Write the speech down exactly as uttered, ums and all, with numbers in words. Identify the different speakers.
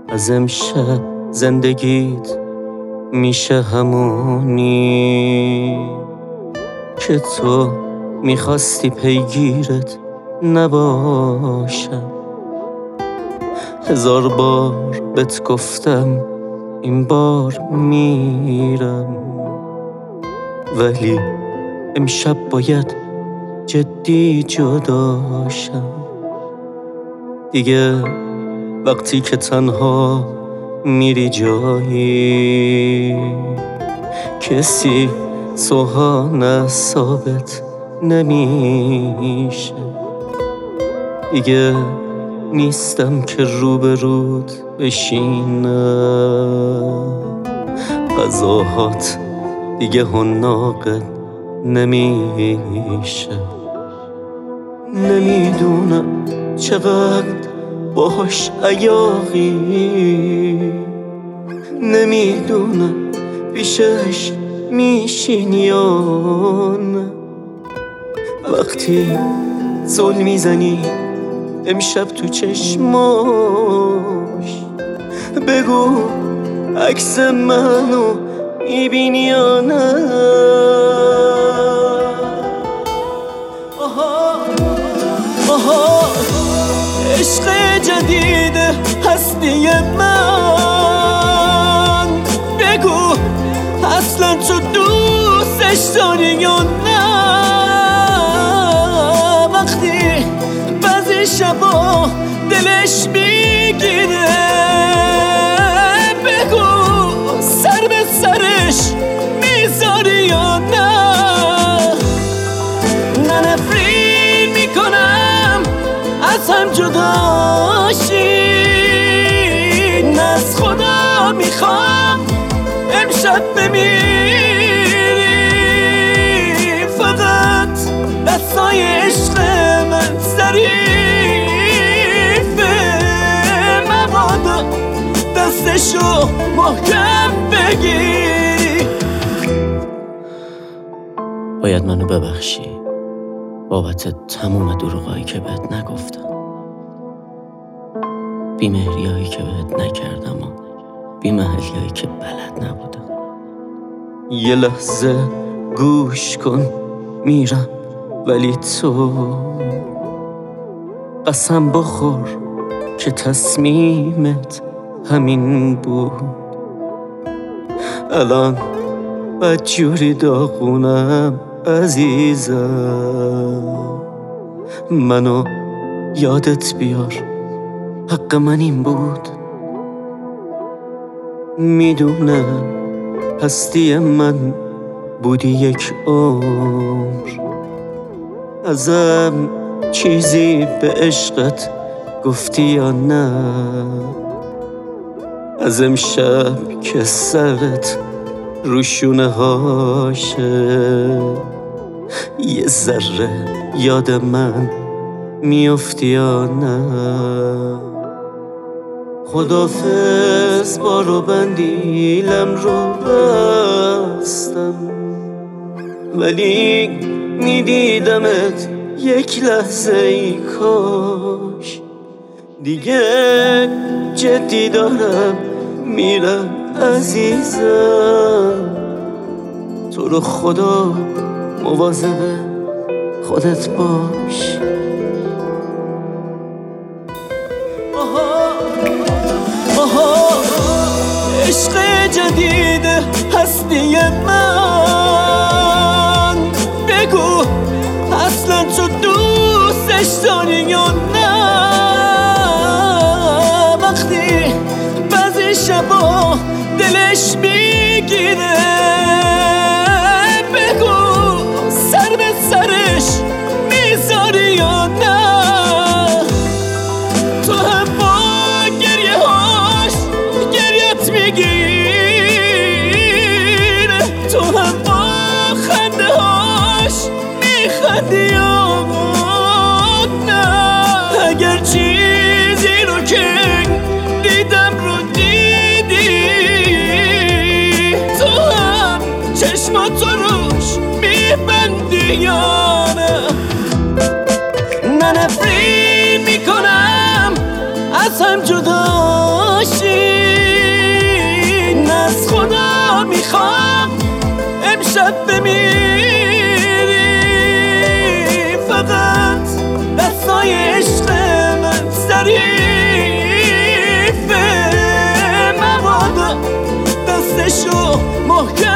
Speaker 1: از امشب زندگیت میشه همونی که تو میخواستی پیگیرت نباشم. هزار بار بهت گفتم این بار میرم، ولی امشب باید جدی جداشم. دیگه وقتی که تنها میری جایی کسی سوهان ثابت نمیشه. دیگه نیستم که روبرود بشینم، غذاهات دیگه حناقت نمیشه. نمیدونم چقدر باش عیاقی، نمیدونم پیشش میشین یا نه. وقتی زل میزنی امشب تو چشماش، بگو عکس منو میبینی یا نه. آها آها عشق جدید هستی من، بگو اصلا تو دوستش داری یا نه. وقتی بعضی شبا دلش میگیره، بگو سر به سرش میذاری یا نه. نه نفرین میکنم از هم جداشی، نه از خدا میخوام امشب بمیری. فقط دستای عشق من ظریفه، مبادا دستشو محکم بگیری. باید منو ببخشی بابت تموم دروغایی که بهت نگفتم، بیمهریایی که بهت نکردم و بیمحلیایی که بلد نبودم. یه لحظه گوش کن میرم، ولی تو قسم بخور که تصمیمت همین بود. الان بدجوری داغونم عزیزم، منو یادت بیار، حق من این بود. میدونم هستی من بودی یک عمر، ازم چیزی به عشقت گفتی یا نه. از امشب که سرت روشونه هاشه، یه ذره یاد من میافتی یا نه. خدافظ بارو بندیلم رو بستم، ولی میدیدمت یک لحظه ای کاش. دیگه جدی دارم میرم عزیزم، تو رو خدا مواظب خودت باش. آها آها عشق جدید هستی من، بگو اصلا تو دوستش داری یا نه. وقتی بعضی شبا دلش میگیره، بگو سر به سرش میذاری یا نه. تو هم با گریه هاش گریت میگیره، تو هم با خنده هاش میخندی یا نه. اگر چیزی رو که دیدم رو دیدی، تو هم چشماتو روش میبندی یا نه. نه نفرین میکنم از هم جداشی،
Speaker 2: راحت بمیری، فقط دستای عشق من ظریفه، مبادا دستشو محکم